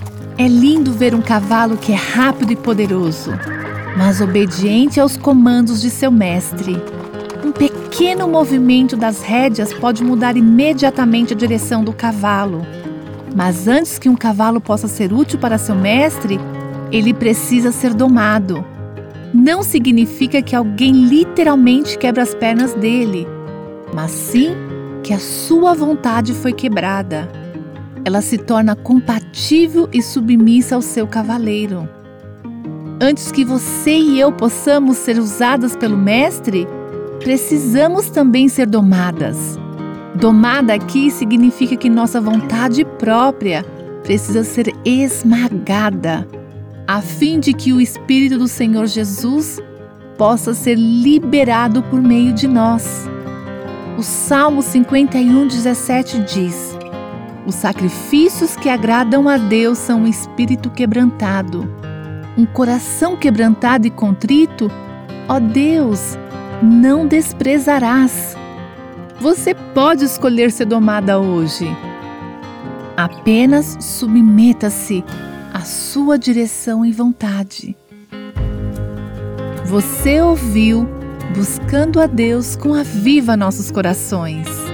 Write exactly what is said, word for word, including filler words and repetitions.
É lindo ver um cavalo que é rápido e poderoso, mas obediente aos comandos de seu mestre. Um pequeno movimento das rédeas pode mudar imediatamente a direção do cavalo. Mas antes que um cavalo possa ser útil para seu mestre, ele precisa ser domado. Não significa que alguém literalmente quebra as pernas dele, mas sim que a sua vontade foi quebrada. Ela se torna compatível e submissa ao seu cavaleiro. Antes que você e eu possamos ser usadas pelo mestre, precisamos também ser domadas. Domada aqui significa que nossa vontade própria precisa ser esmagada, a fim de que o Espírito do Senhor Jesus possa ser liberado por meio de nós. O Salmo cinquenta e um, dezessete diz: os sacrifícios que agradam a Deus são um espírito quebrantado. Um coração quebrantado e contrito, ó Deus, não desprezarás. Você pode escolher ser domada hoje. Apenas submeta-se à sua direção e vontade. Você ouviu Buscando a Deus com Aviva Nossos Corações.